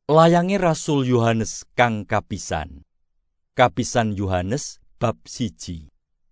Layange Rasul Yohanes kang kapisan. Kapisan Yohanes bab 1.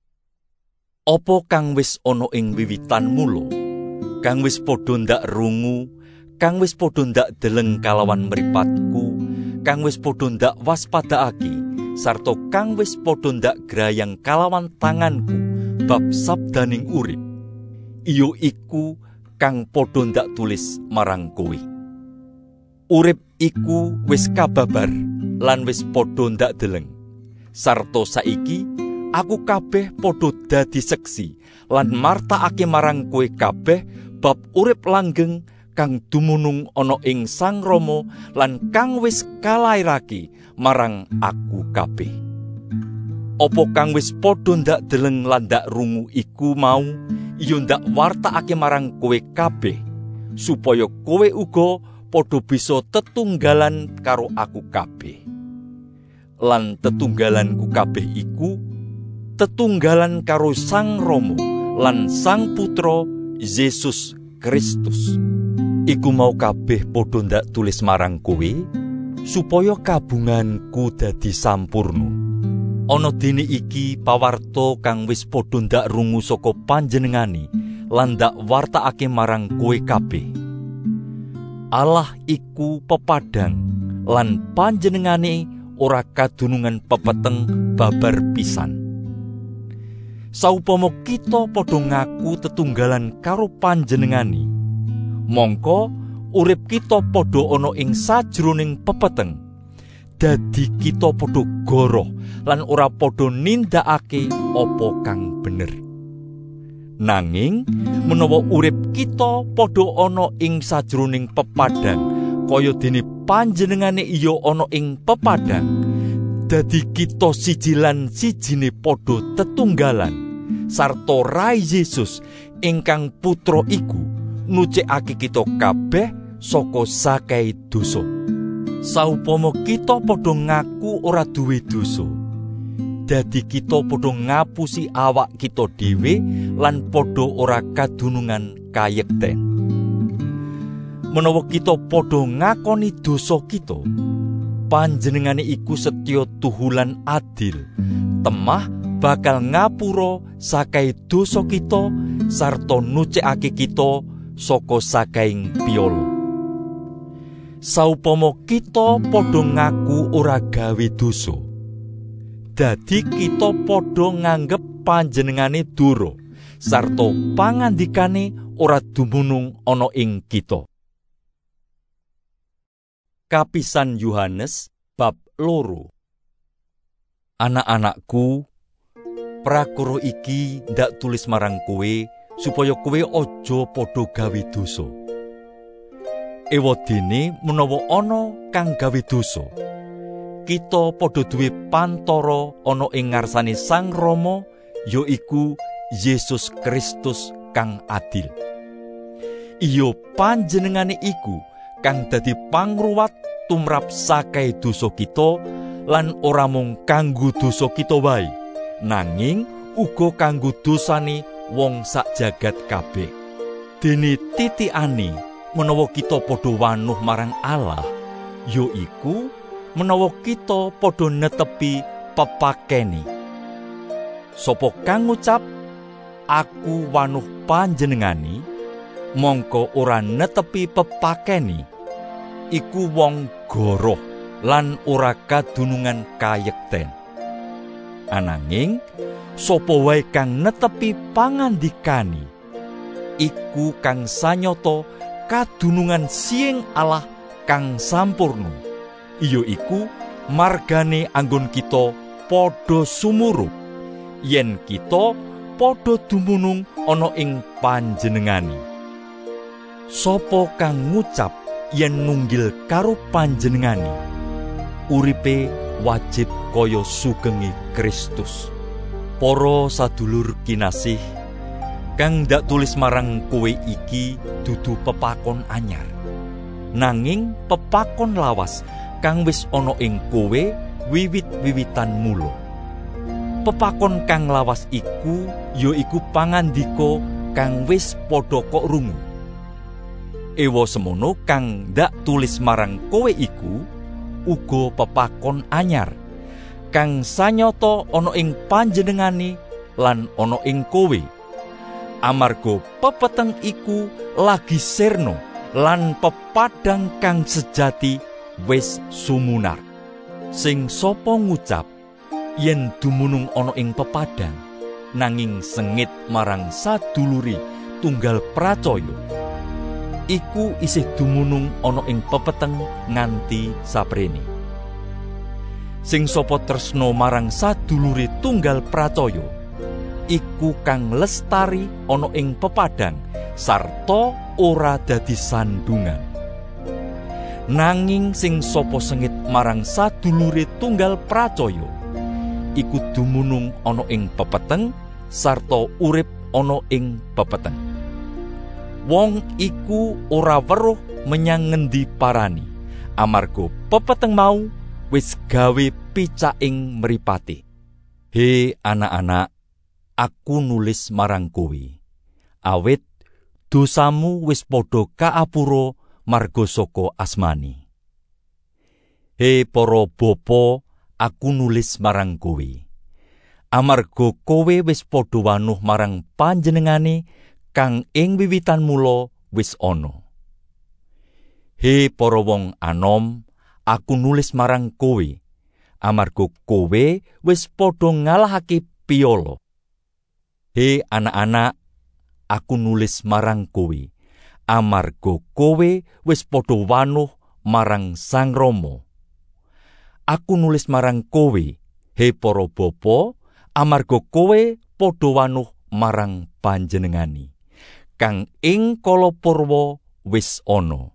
Apa kang wis ana ing wiwitan mula, kang wis padha ndak rungu, kang wis padha ndak deleng kalawan mripatku, kang wis padha ndak waspadakake, sarta kang wis padha ndak grayang kalawan tanganku bab sabdaning urip, iya iku kang padha ndak tulis marang kowe. Urip iku wis kababar lan wis padha ndak deleng. Sarta saiki aku kabeh padha dadi seksi lan martakake marang kowe kabeh bab urip langgeng kang dumunung ana ing Sang Rama lan kang wis kalairake marang aku kabeh. Apa kang wis padha ndak deleng lan ndak rungu iku mau iya ndak wartakake marang kowe kabeh supaya kowe uga padha bisa tetunggalan karo aku kabeh. Lan tetunggalanku kabeh iku tetunggalan karo Sang Rama lan Sang Putra Yesus Kristus. Iku mau kabeh padha ndak tulis marang kowe supaya kabunganku dadi sampurna. Ana dene iki pawarta kang wis padha ndak rungu saka panjenengane lan ndak wartakake marang kowe kabeh. Allah iku pepadang lan panjenengane ora kadunungan pepeteng babar pisan. Saupama kita padha ngaku tetunggalan karo panjenengane, mongko urip kita padha ana ing sajroning pepeteng. Dadi kita padha goroh lan ora padha nindakake apa kang bener. Nanging menawa urip kita padha ana ing sajroning pepadang kaya dene panjenengane iya ana ing pepadang, dadi kita siji lan sijine padha tetunggalan sarta Rai Yesus ingkang putra iku nucekake kita kabeh saka sakai dosa. Saupama kita padha ngaku ora duwe dosa, dadi kita padha ngapusi awak kita dhewe lan padha ora kadunungan kayekten. Menawa kita padha ngakoni dosa kita, panjenengane iku setya tuhulan adil, temah bakal ngapura sakai dosa kita sarta nucekake kita saka sakaing piyala. Saupama kita padha ngaku ora gawe dosa, dadi kita padha nganggep panjenengane dura sarta pangandikane ora dumunung ana ing kita. Kapisan Yohanes bab 2. Anak-anakku, prakara iki ndak tulis marang kowe supaya kowe aja padha gawe dosa. Ewadene menawa ana kang gawe dosa, kita padha duwe pantara ana ing ngarsane Sang Rama, yaiku Yesus Kristus kang adil. Iya panjenengane iku kang dadi pangruwat tumrap sakai dosa kita lan ora mung kanggo dosa kita wae, nanging uga kanggo dosane wong sak jagat kabeh. Dene titikane menawa kita padha wanuh marang Allah, yaiku menawa kita padha netepi pepakene. Sapa kang ngucap aku wanuh panjenengane mongko ora netepi pepakene, iku wong goroh lan ora kadunungan kayekten. Ananging sapa wae kang netepi pangandikane, iku kang sanyata kadunungan siing Allah kang sampurna, iya iku margane anggon kita padha sumurup yen kita padha dumunung ana ing panjenengane. Sapa kang ngucap yen nunggil karo panjenengane, uripe wajib kaya sugenge Kristus. Para sadulur kinasih, kang ndak tulis marang kowe iki dudu pepakon anyar, nanging pepakon lawas kang wis ana ing kowe wiwit-wiwitan mula. Pepakon kang lawas iku yaiku pangandika kang wis padha kok rungu. Ewa semono kang ndak tulis marang kowe iku uga pepakon anyar kang sanyata ana ing panjenengane lan ana ing kowe. Amarga pepeteng iku lagi sirna lan pepadang kang sejati wis sumunar. Sing sapa ngucap yen dumunung ana ing pepadang nanging sengit marang saduluri tunggal pracaya, iku isih dumunung ana ing pepeteng nganti saprene. Sing sapa tresna marang saduluri tunggal pracaya iku kang lestari ana ing pepadang sarta ora dadi sandungan. Nanging sing sapa sengit marang sadulure tunggal pracaya iku dumunung ana ing pepeteng sarta urip ana ing pepeteng. Wong iku ora weruh menyang ngendi parani, amarga pepeteng mau wis gawe picaking mripate. He anak-anak, aku nulis marang kowe, awit dosamu wis padha kaapura marga saka asmani. He para bapa, aku nulis marang kowe, amarga kowe wis padha wanuh marang panjenengane kang ing wiwitan mula wis ana. He para wong anom, aku nulis marang kowe, amarga kowe wis padha ngalahake piyala. He anak-anak, aku nulis marang kowe, amarga kowe wis padha wanuh marang Sang Rama. Aku nulis marang kowe, he para bapa, amarga kowe padha wanuh marang panjenengane, kang ing kala purwa wis ana.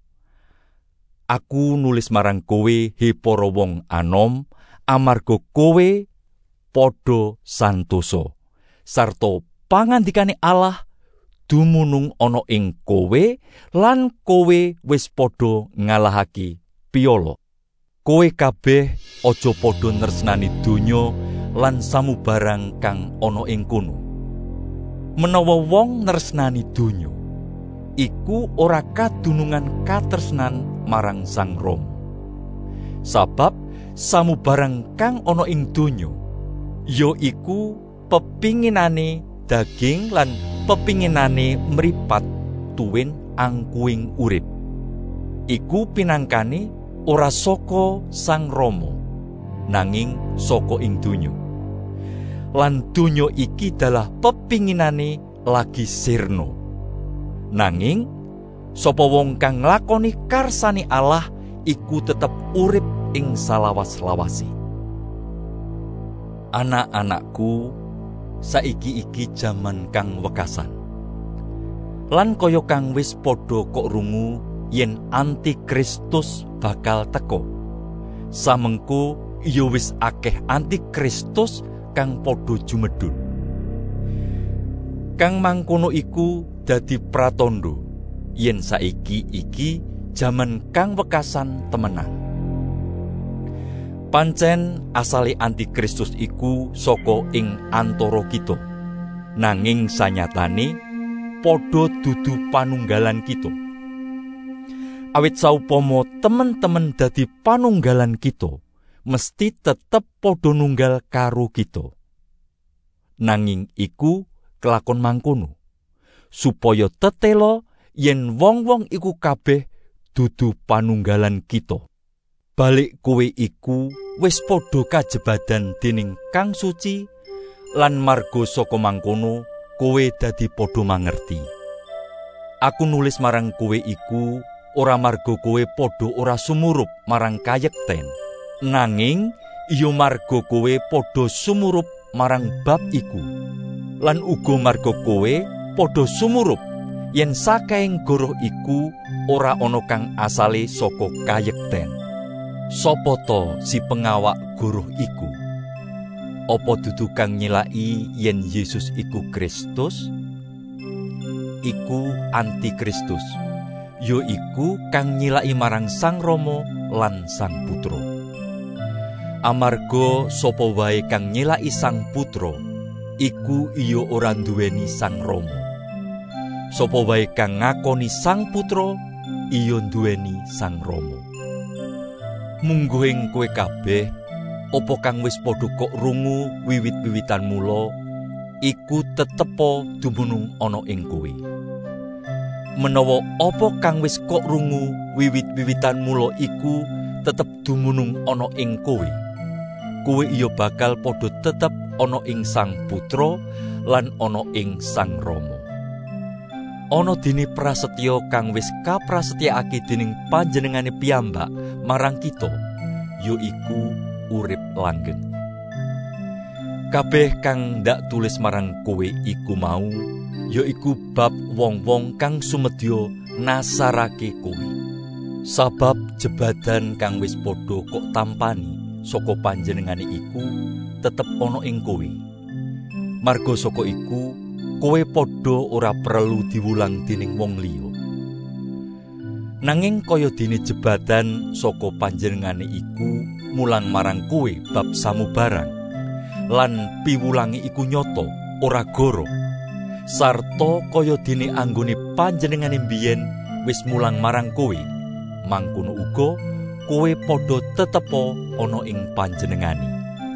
Aku nulis marang kowe, he para wong anom, amarga kowe padha santosa. Sarta pangandikane Allah dumunung ana ing kowe lan kowe wis padha ngalahake piyala. Kowe kabeh aja padha nresnani donya lan samubarang kang ana ing kono. Menawa wong nresnani donya, iku ora kadunungan katresnan marang Sang Rama. Sabab samubarang kang ana ing donya ya iku pepinginane daging lan pepinginane mripat tuwin angkuing urip. Iku pinangkane ora saka Sang Rama, nanging saka ing donya. Lan donya iki dalah pepinginane lagi sirna. Nanging sapa wong kang nglakoni karsane Allah iku tetep urip ing salawas-lawase. Anak-anakku, saiki iki jaman kang wekasan. Lan kaya kang wis padha kok rungu yen Antikristus bakal teka. Samengko ya wis akeh Antikristus kang padha jumedhul. Kang mangkono iku dadi pratandha yen saiki iki jaman kang wekasan temenan. Pancen asale Antikristus iku saka ing antara kita, nanging sanyatane padha dudu panunggalan kita. Awit saupama temen-temen dadi panunggalan kita, mesti tetep padha nunggal karo kita. Nanging iku kelakon mangkono, supaya tetela yen wong-wong iku kabeh dudu panunggalan kita. Balik kowe iku wis padha kajebadan dening Kang Suci lan marga saka mangkono kowe dadi padha mangerti. Aku nulis marang kowe iku ora marga kowe padha ora sumurup marang kayekten, nanging iya marga kowe padha sumurup marang bab iku. Lan uga marga kowe padha sumurup yen sakaing goroh iku ora ana kang asale saka kayekten. Sapa to si pengawak goroh iku? Apa dudu kang nyilaki yen Yesus iku Kristus? Iku Antikristus, ya iku kang nyilaki marang Sang Rama lan Sang Putra. Amarga sapa wae kang nyilaki Sang Putra, iku iya ora nduweni Sang Rama. Sapa wae kang ngakoni Sang Putra iya nduweni Sang Rama. Mungguhing kowe kabeh apa kang wis padha kok rungu wiwit-wiwitan mula iku tetepa dumunung ana ing kowe. Menawa apa kang wis kok rungu wiwit-wiwitan mula iku tetep dumunung ana ing kowe, kowe iya bakal padha tetep ana ing Sang Putra lan ana ing Sang Rama. Ana dene prasetya kang wis kaprasetyakake dening panjenengane piyambak marang kita, yaiku urip langgeng. Kabeh kang ndak tulis marang kowe iku mau, yaiku bab wong-wong kang sumedya nasarake kowe. Sabab jebadan kang wis padha kok tampani saka panjenengane iku tetep ana ing kowe. Marga saka iku kowe padha ora perlu diwulang dening wong liya. Nanging kaya dene jebadan saka panjenengane iku mulang marang kowe bab samubarang, lan piwulange iku nyata ora goro, sarta kaya dene anggone panjenengane mbiyen wis mulang marang kowe, mangkono uga kowe padha tetepa ana ing panjenengane.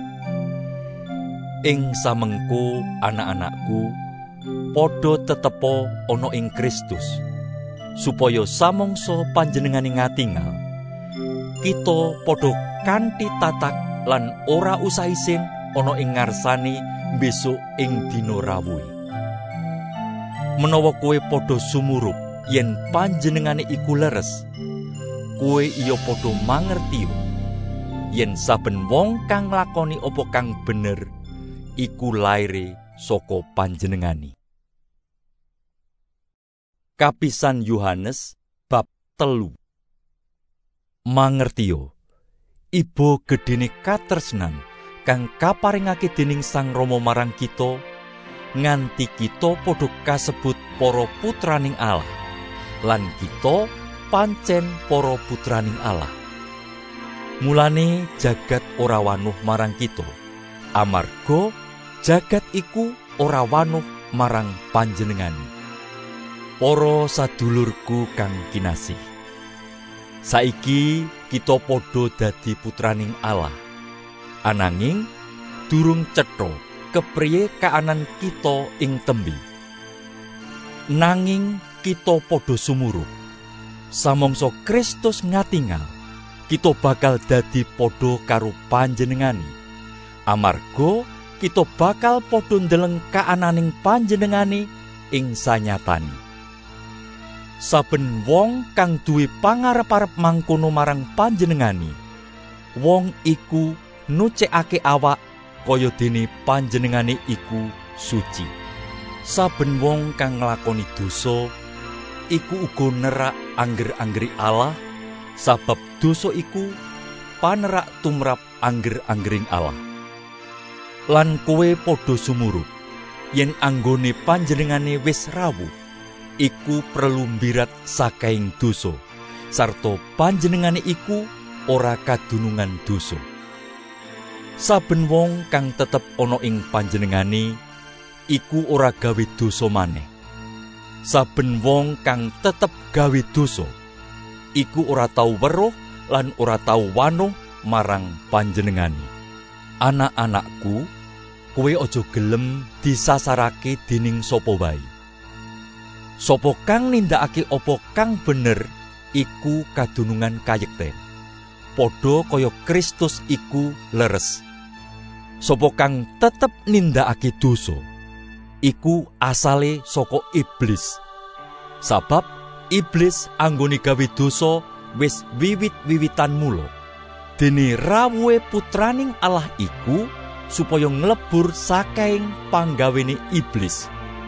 Ing samengko anak-anakku padha tetepa ana ing Kristus, supaya samangsa panjenengane ngatingal, kita padha kanthi tatak lan ora usah isin ana ing ngarsane besok ing dina rawuhe. Menawa kowe padha sumurup yen panjenengane iku leres, kowe iya padha mangerti yen saben wong kang nglakoni apa kang bener iku laire saka panjenengane. Kapisan Yohanes bab 3. Mangertiyo, iba gedene katresnan kang kaparingake dening Sang Rama marang kita, nganti kita padha kasebut para putraning Allah, lan kita pancen para putraning Allah. Mulane jagat ora wanuh marang kita, amarga jagat iku ora wanuh marang panjenengane. Para sadulurku kang kinasih, saiki kita padha dadi putraning Allah, ananging durung cetha kepriye kaanan kita ing tembe. Nanging kita padha sumurup, samangsa Kristus ngatingal, kita bakal dadi padha karo panjenengane, amarga kita bakal padha ndeleng kaananing panjenengane ing sanyatane. Saben wong kang duwe pangarep-arep mangkono marang panjenengane, wong iku nucekake awak kaya dene panjenengane iku suci. Saben wong kang nglakoni dosa iku uga nerak angger-anggeri Allah, sabab dosa iku panerak tumrap angger-anggering Allah. Lan kowe padha sumurup yen anggone panjenengane wis rawuh, iku perlu mbirat sakaing dosa, sarta panjenengane iku ora kadunungan dosa. Saben wong kang tetep ana ing panjenengane iku ora gawe dosa maneh. Saben wong kang tetep gawe dosa iku ora tau weruh lan ora tau wanuh marang panjenengane. Anak-anakku, kowe aja gelem disasarake dening sapa wae. Sapa kang nindakake apa kang bener iku kadunungan kayekten, padha kaya Kristus iku leres. Sapa kang tetep nindakake dosa iku asale saka iblis, sabab iblis anggone gawe dosa wis wiwit-wiwitan mula. Dene rawuhe putraning Allah iku supaya nglebur sakaing panggawene iblis.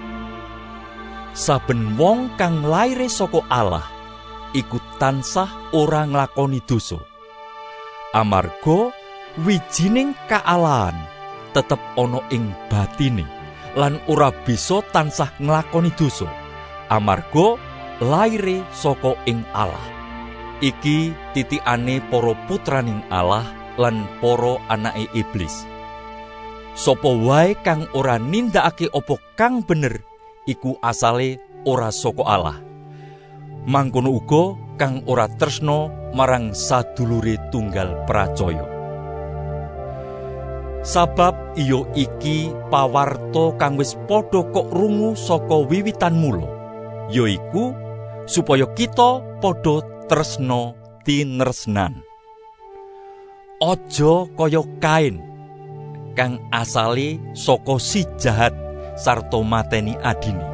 Saben wong kang laire saka Allah iku tansah ora nglakoni dosa, amarga wijining kaalahan tetep ana ing batine lan ora bisa tansah nglakoni dosa, amarga laire saka ing Allah. Iki titikane para putraning Allah lan para anake iblis. Sapa wae kang ora nindakake apa kang bener iku asale ora saka Allah. Mangkono uga kang ora tresna marang sadulure tunggal pracaya. Sabab iyo iki pawarta kang wis padha kok rungu saka wiwitan mula, yaiku supaya kita padha tresna tinresnan. Aja kaya Kain kang asale saka si jahat sarta mateni adine.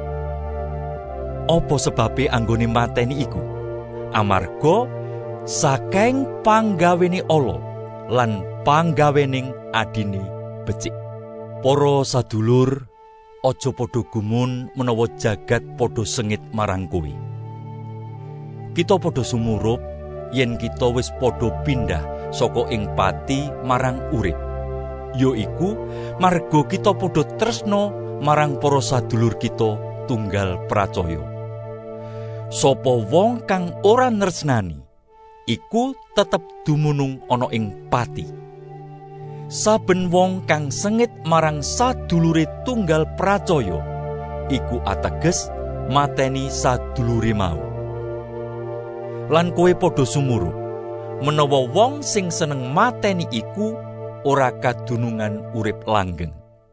Apa sebabe anggone mateni iku? Amarga saking panggawene ala lan panggawening adine becik. Para sadulur, aja padha gumun menawa jagat padha sengit marang kowe. Kita padha sumurup yen kita wis padha pindah saka ing pati marang urip. Yaiku marga kita padha tresna marang para sadulur kita tunggal pracaya. Sapa wong kang ora nresnani iku tetep dumunung ana ing pati. Saben wong kang sengit marang sadulure tunggal pracaya iku ateges mateni sadulure mau. Lan kowe padha sumurup menawa wong sing seneng mateni iku ora kadunungan urip langgeng.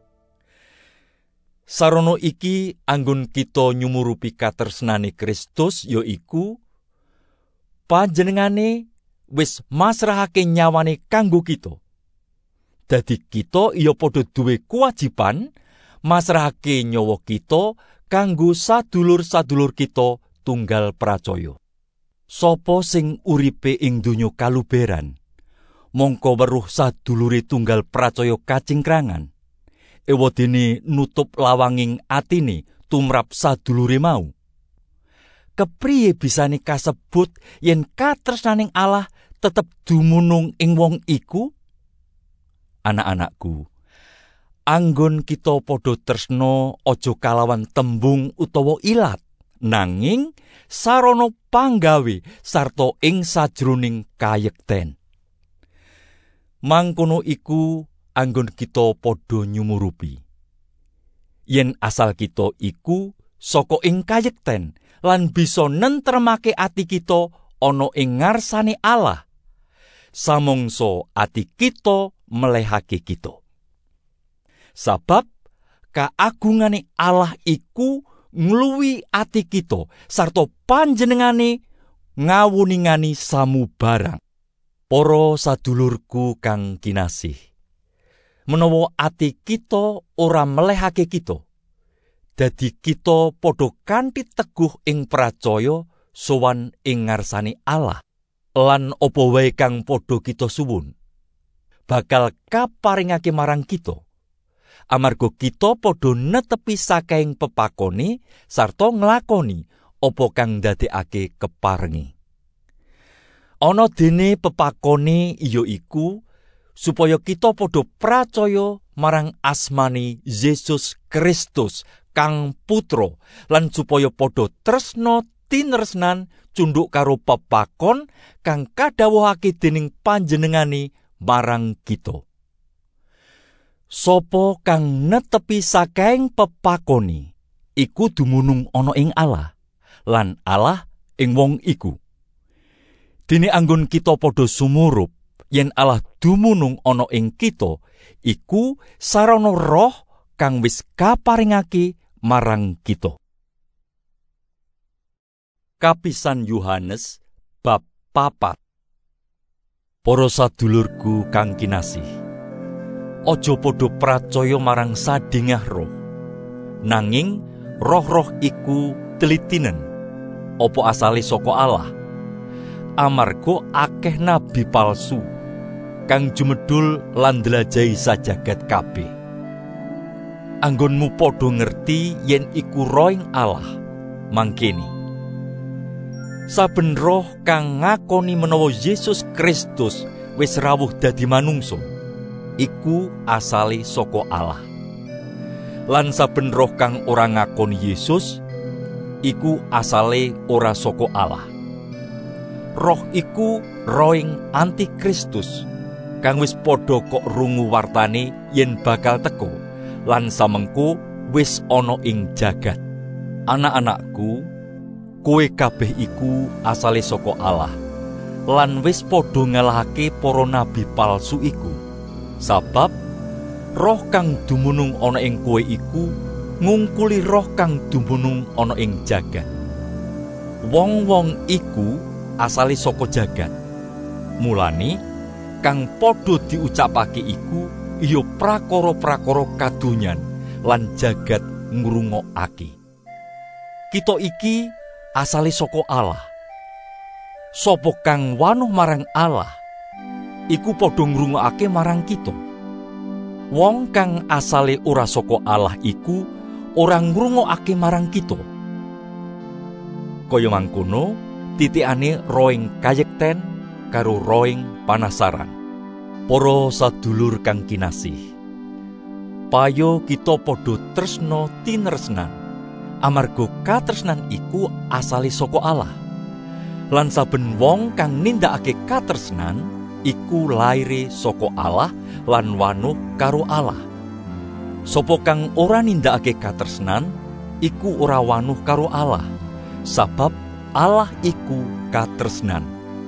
Sarana iki anggon kita nyumurupi katresnane Kristus, yaiku panjenengane wis masrahake nyawane kanggo kita. Dadi kita iya padha duwe kewajiban masrahake nyawa kita kanggo sadulur-sadulur kita tunggal pracaya. Sapa sing uripe ing donya kaluberan, mongko weruh sadulure tunggal pracaya kacingkrangan, ewadene nutup lawanging atine tumrap sadulure mau. Kepriye bisane kasebut yen katresnaning Allah tetep dumunung ing wong iku? Anak-anakku, anggon kita padha tresna aja kalawan tembung utawa ilat, nanging sarana panggawe sarta ing sajroning kayekten. Mangkono iku anggon kita padha nyumurupi yen asal kita iku saka ing kayekten lan bisa nentremake ati kita ana ing ngarsane Allah, samangsa ati kita melehake kita. Sabab kaagungane Allah iku ngluwi ati kita sarta panjenengane ngawuningani samubarang. Para sadulurku kang kinasih, menawa ati kita ora melehake kita, dadi kita padha kanthi teguh ing pracaya sowan ing ngarsane Allah, lan apa wae kang padha kita suwun bakal kaparingake marang kita, amarga kita padha netepi saking pepakone sarta nglakoni apa kang ndadekake keparengi. Ana dene pepakone iya iku supaya kita padha pracaya marang asmane Yesus Kristus kang Putra, lan supaya padha tresna tinresnan cunduk karo pepakon kang kadhawuhake dening panjenengane marang kita. Sapa kang netepi saking pepakone iku dumunung ana ing Allah, lan Allah ing wong iku. Dene anggon kita padha sumurup yen Allah dumunung ana ing kita, iku sarana Roh kang wis kaparingake marang kita. Kapisan Yohanes bab 4. Para sadulurku kang kinasih, aja padha pracaya marang sadingah roh, nanging roh-roh iku telitinen apa asale saka Allah. Amarga akeh nabi palsu kang jumedul lan ndlajahi sajagat kabeh. Anggonmu padha ngerti yen iku rohing Allah, mangkene saben roh kang ngakoni menawa Yesus Kristus wis rawuh dadi manungsa iku asale saka Allah. Lan saben roh kang ora ngakoni Yesus iku asale ora saka Allah. Roh iku rohing antikristus kang wis padha kok rungu wartane yen bakal teka lan samengko wis ana ing jagat. Anak-anakku, kowe kabeh iku asale saka Allah, lan wis padha ngalahake para nabi palsu iku. Sabab roh kang dumunung ana ing kowe iku ngungkuli roh kang dumunung ana ing jagat. Wong-wong iku asale saka jagat. Mulane kang padha diucapake iku ya prakara-prakara kadonyan lan jagat ngrungokake. Kita iki asale saka Allah. Sapa kang wanuh marang Allah iku padha ngrungokake marang kita. Wong kang asale ora saka Allah iku ora ngrungokake marang kita. Kaya mangkono titikane roing kayekten karo roing panasaran. Para sadulur kang kinasih, payo kita padha tresna tinresnan, amarga katresnan iku asale saka Allah. Lan saben wong kang nindakake katresnan iku laire saka Allah lan wanuh karo Allah. Sapa kang ora nindakake katresnan iku ora wanuh karo Allah, sabab Allah iku katresnan.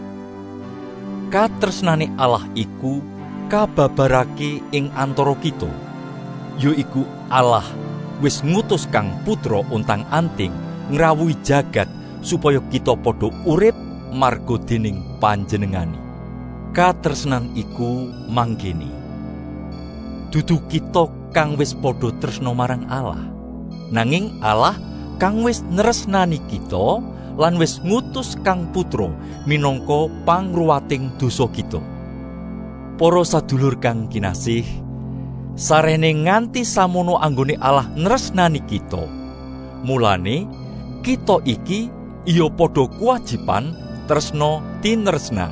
Katresnane Allah iku kababarake ing antara kita, yaiku Allah wis ngutus Kang Putra untang-anting ngrawuhi jagat supaya kita padha urip marga dening panjenengane. Katresnan iku manggene. Dudu kita kang wis padha tresna marang Allah, nanging Allah kang wis nresnani kita lan wis ngutus Kang Putra minangka pangruwating dosa kita. Para sadulur kang kinasih, sarene nganti samono anggone Allah nresnani kita, mulane kita iki iya padha kewajiban tresna tinresnan.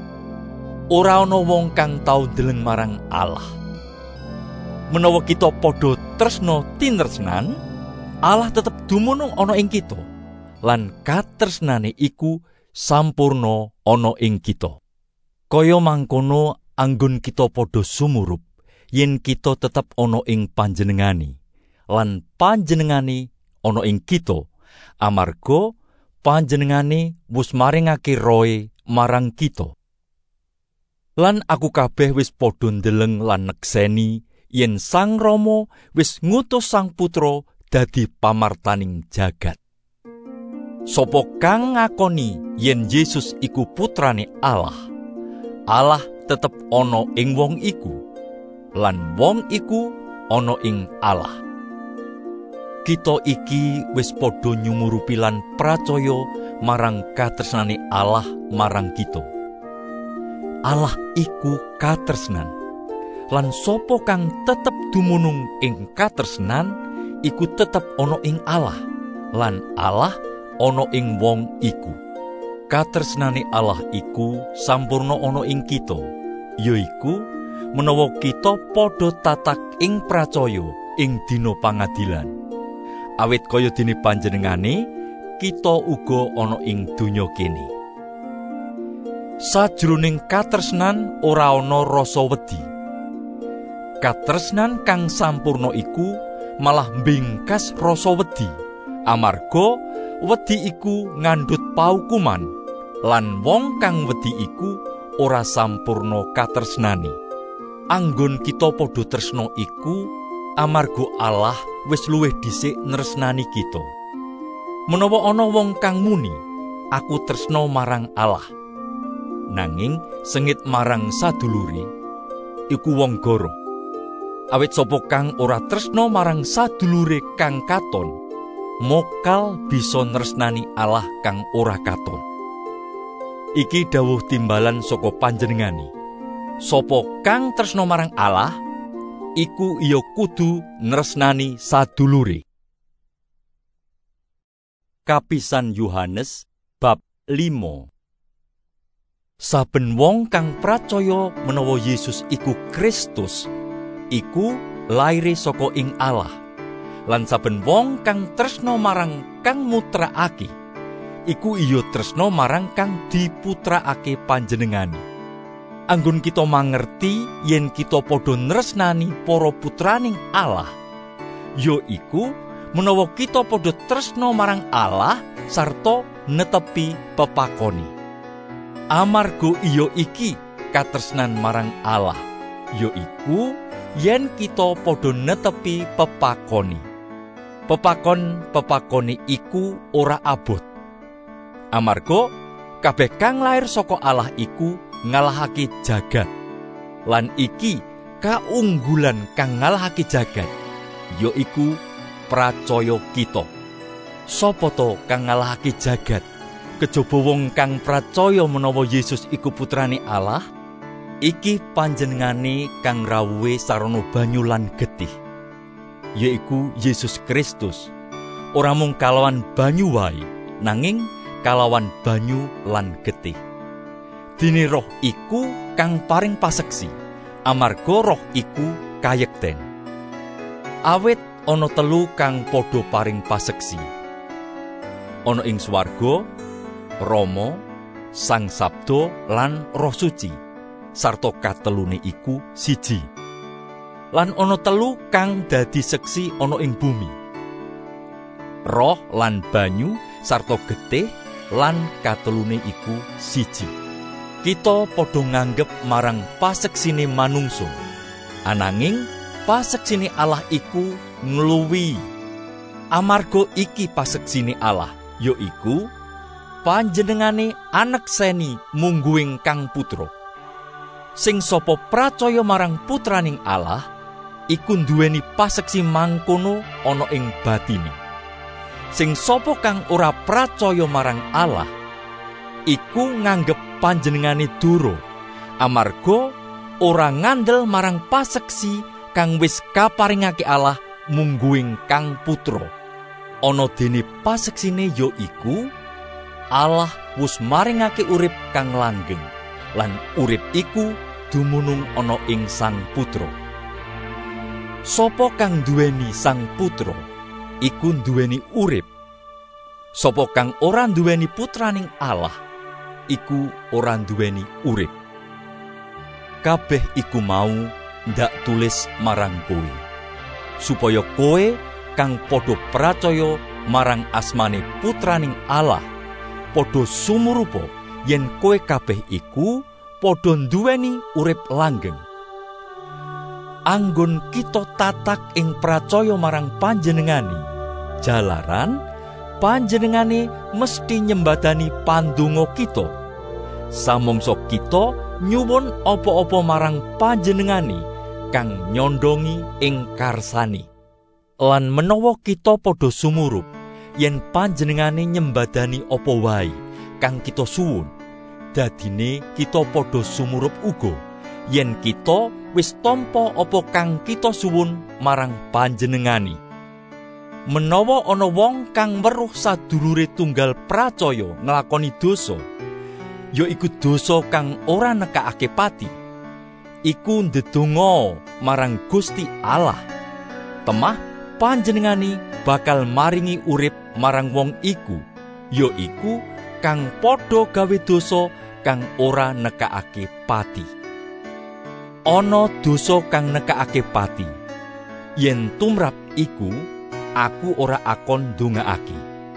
Ora ana wong kang tau ndeleng marang Allah. Menawa kita padha tresna tinresnan, Allah tetep dumunung ana ing kita, lan katresnane iku sampurna ana ing kita. Kaya mangkono anggon kita padha sumurup yen kita tetep ana ing panjenengane, lan panjenengane ana ing kita, amarga panjenengane wis maringake roe marang kita. Lan aku kabeh wis padha ndeleng lan nekseni yen Sang Rama wis ngutus Sang Putra dadi pamartaning jagat. Sapa kang ngakoni yen Yesus iku putrane Allah, Allah tetep ana ing wong iku, lan wong iku ana ing Allah. Kita iki wis padha nyumurupi lan pracaya marang katresnane Allah marang kita. Allah iku katresnan, lan sapa kang tetep dumunung ing katresnan iku tetep ana ing Allah, lan Allah ana ing wong iku. Katresnane Allah iku sampurna ana ing kita, yaiku menawa kita padha tatak ing pracaya ing dina pangadilan. Awit kaya dene panjenengane, kita uga ana ing donya kene. Sajroning katresnan ora ana rasa wedi. Katresnan kang sampurna iku malah mbingkas rasa wedi, amarga wedi iku ngandhut paukuman, lan wong kang wedi iku ora sampurna katresnane. Anggon kita padha tresna iku amarga Allah wis luwih dhisik nresnani kita. Menawa ana wong kang muni, aku tresna marang Allah, nanging sengit marang sadulure, iku wong goroh. Awit sapa kang ora tresna marang sadulure kang katon, mokal bisa nresnani Allah kang ora katon. Iki dawuh timbalan saka panjenengane. Sapa kang tresna marang Allah, iku iya kudu nresnani sadulure. Kapisan Yohanes bab 5. Saben wong kang pracaya menawa Yesus iku Kristus, iku laire saka ing Allah. Lan saben wong kang tresna marang kang mutrakake, iku iya tresna marang kang diputrakake panjenengane. Anggon kita mangerti yen kita padha nresnani para putraning Allah, ya iku menawa kita padha tresna marang Allah sarta netepi pepakoni. Amarga iya iki katresnan marang Allah, yaiku yen kita padha netepi pepakoni. Pepakon-pepakoni iku ora abot. Amarga kabeh kang lair saka Allah iku ngalahake jagat. Lan iki kaunggulan kang ngalahake jagat, yaiku pracaya kita. Sapa to kang ngalahake jagat? Kejaba wong kang pracaya menawa Yesus iku putrane Allah. Iki panjenengane kang rawuhe sarana banyu lan getih, yaiku Yesus Kristus. Ora mung kalawan banyu wae, nanging kalawan banyu lan getih. Dene Roh iku kang paring paseksi, amarga Roh iku kayekten. Awit ana telu kang padha paring paseksi. Ana ing swarga, Rama, Sang Sabda lan Roh Suci, sarta katelune iku siji. Lan ana telu kang dadi seksi ana ing bumi. Roh lan banyu sarta getih lan katelune iku siji. Kita padha nganggep marang paseksine manungsa, ananging paseksine Allah iku ngluwi. Amarga iki paseksine Allah, yaiku panjenengane anek seni mungguing Kang Putra. Sing sapa pracaya marang putraning Allah iku nduweni paseksi mangkono ana ing batine. Sing sapa kang ora pracaya marang Allah iku nganggep panjenengane dura, amarga ora ngandel marang paseksi kang wis kaparingake Allah mungguing Kang Putra. Ana dene paseksine yaiku Allah wis maringake urip kang langgeng, lan urip iku dumunung ana ing Sang Putra. Sapa kang duweni Sang Putra iku duweni urip. Sapa kang ora duweni putraning Allah iku ora duweni urip. Kabeh iku mau ndak tulis marang kowe, supaya kowe kang padha pracaya marang asmane putraning Allah padha sumurupa yen kowe kabeh iku padha nduweni urip langgeng. Anggon kita tatak ing pracaya marang panjenengane, jalaran panjenengane mesti nyembadani pandonga kita. Samangsa kita nyuwun apa-apa marang panjenengane kang nyondongi ing karsane. Lan menawa kita padha sumurup yen panjenengane nyembadani apa wae kang kita suwun, dadine kita padha sumurup uga yen kita wis tampa apa kang kita suwun marang panjenengane. Menawa ana wong kang weruh sadulure tunggal pracaya nglakoni dosa, yaiku dosa kang ora nekakake pati, iku ndedonga marang Gusti Allah. Temah panjenengane bakal maringi urip marang wong iku, yaiku kang padha gawe dosa kang ora nekakake pati. Ana dosa kang nekakake pati. Yen tumrap iku aku ora akon ndongaake.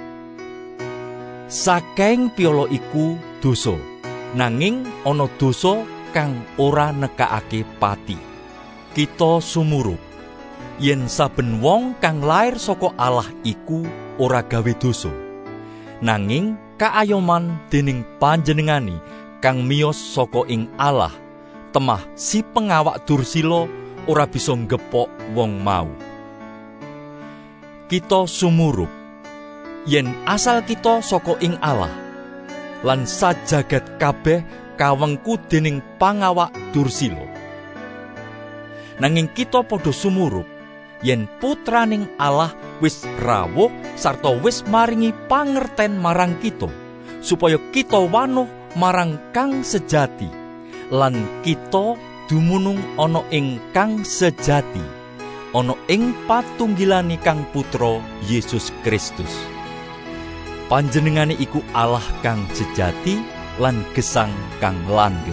Saking piolo iku dosa, nanging ana dosa kang ora nekakake pati. Kita sumurup yen saben wong kang lair saka Allah iku ora gawe dosa, nanging kaayoman dening panjenengane kang miyos saka ing Allah. Temah si pengawak Dursila ora bisa nggepok wong mau. Kita sumurup yen asal kita saka ing Allah, lan sajagat kabeh kawengku dening pangawak Dursila. Nanging kita padha sumurup yen putraning Allah wis rawuh sarta wis maringi pangerten marang kita, supaya kita wanuh marang Kang sejati. Lan kita dumunung ana ing Kang sejati, ana ing patunggilane Kang Putra Yesus Kristus. Panjenengane iku Allah kang sejati lan gesang kang langgeng.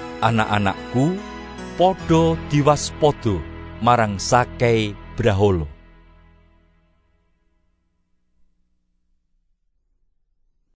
Anak-anakku, padha diwaspada marang sakai brahala.